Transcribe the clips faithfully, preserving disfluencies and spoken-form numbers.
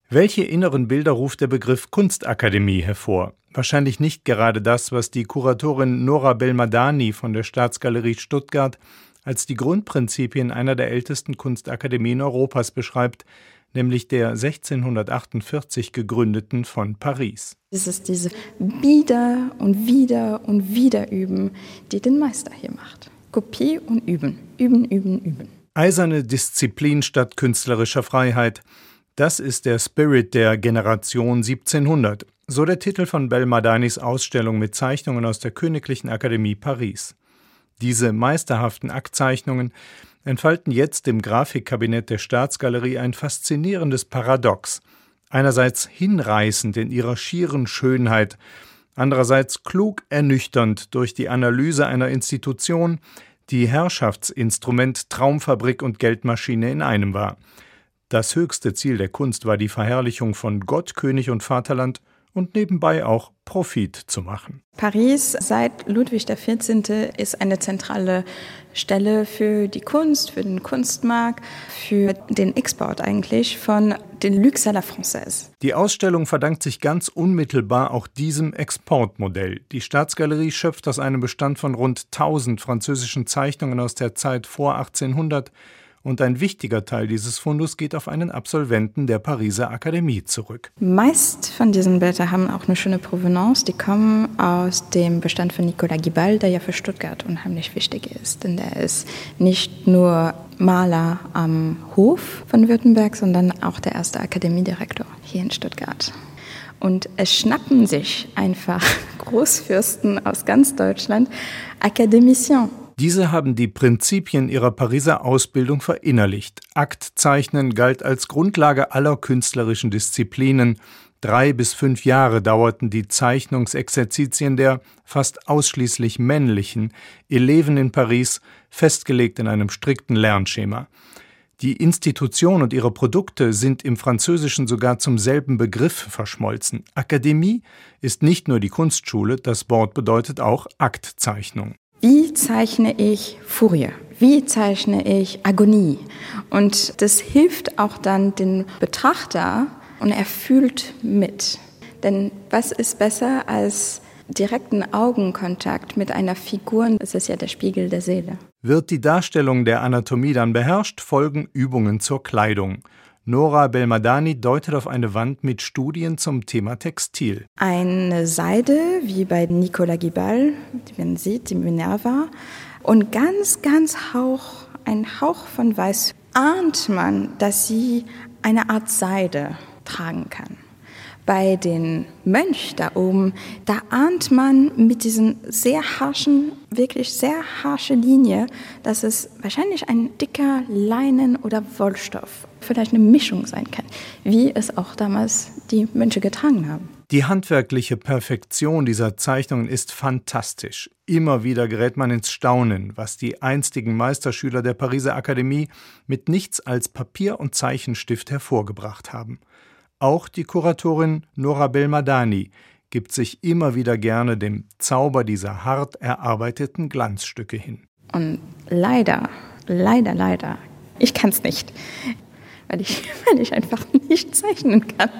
Welche inneren Bilder ruft der Begriff Kunstakademie hervor? Wahrscheinlich nicht gerade das, was die Kuratorin Nora Belmadani von der Staatsgalerie Stuttgart als die Grundprinzipien einer der ältesten Kunstakademien Europas beschreibt, nämlich der sechzehnhundertachtundvierzig gegründeten von Paris. Es ist diese wieder und wieder und wieder üben, die den Meister hier macht. Kopie und üben, üben, üben, üben. Eiserne Disziplin statt künstlerischer Freiheit. Das ist der Spirit der Generation siebzehnhundert, so der Titel von Belmadanis Ausstellung mit Zeichnungen aus der Königlichen Akademie Paris. Diese meisterhaften Aktzeichnungen entfalten jetzt im Grafikkabinett der Staatsgalerie ein faszinierendes Paradox. Einerseits hinreißend in ihrer schieren Schönheit, andererseits klug ernüchternd durch die Analyse einer Institution, die Herrschaftsinstrument, Traumfabrik und Geldmaschine in einem war. Das höchste Ziel der Kunst war die Verherrlichung von Gott, König und Vaterland und nebenbei auch Profit zu machen. Paris seit Ludwig der vierzehnte ist eine zentrale Stelle für die Kunst, für den Kunstmarkt, für den Export eigentlich von den Luxe à la Française. Die Ausstellung verdankt sich ganz unmittelbar auch diesem Exportmodell. Die Staatsgalerie schöpft aus einem Bestand von rund tausend französischen Zeichnungen aus der Zeit vor achtzehnhundert und ein wichtiger Teil dieses Fundus geht auf einen Absolventen der Pariser Akademie zurück. Meist von diesen Bildern haben auch eine schöne Provenance. Die kommen aus dem Bestand von Nicolas Guibal, der ja für Stuttgart unheimlich wichtig ist. Denn der ist nicht nur Maler am Hof von Württemberg, sondern auch der erste Akademiedirektor hier in Stuttgart. Und es schnappen sich einfach Großfürsten aus ganz Deutschland Akademiciens. Diese haben die Prinzipien ihrer Pariser Ausbildung verinnerlicht. Aktzeichnen galt als Grundlage aller künstlerischen Disziplinen. Drei bis fünf Jahre dauerten die Zeichnungsexerzitien der fast ausschließlich männlichen Eleven in Paris, festgelegt in einem strikten Lernschema. Die Institution und ihre Produkte sind im Französischen sogar zum selben Begriff verschmolzen. Akademie ist nicht nur die Kunstschule, das Wort bedeutet auch Aktzeichnung. Wie zeichne ich Furie? Wie zeichne ich Agonie? Und das hilft auch dann dem Betrachter und er fühlt mit. Denn was ist besser als direkten Augenkontakt mit einer Figur? Das ist ja der Spiegel der Seele. Wird die Darstellung der Anatomie dann beherrscht, folgen Übungen zur Kleidung. Nora Belmadani deutet auf eine Wand mit Studien zum Thema Textil. Eine Seide, wie bei Nicolas Guibal, die man sieht, die Minerva. Und ganz, ganz Hauch, ein Hauch von Weiß, ahnt man, dass sie eine Art Seide tragen kann. Bei den Mönch da oben, da ahnt man mit diesen sehr harschen, wirklich sehr harsche Linie, dass es wahrscheinlich ein dicker Leinen- oder Wollstoff, vielleicht eine Mischung sein kann, wie es auch damals die Mönche getragen haben. Die handwerkliche Perfektion dieser Zeichnungen ist fantastisch. Immer wieder gerät man ins Staunen, was die einstigen Meisterschüler der Pariser Akademie mit nichts als Papier und Zeichenstift hervorgebracht haben. Auch die Kuratorin Nora Belmadani gibt sich immer wieder gerne dem Zauber dieser hart erarbeiteten Glanzstücke hin. Und leider, leider, leider, ich kann es nicht, weil ich, weil ich einfach nicht zeichnen kann.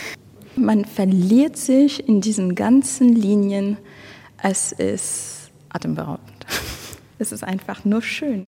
Man verliert sich in diesen ganzen Linien. Es ist atemberaubend. Es ist einfach nur schön.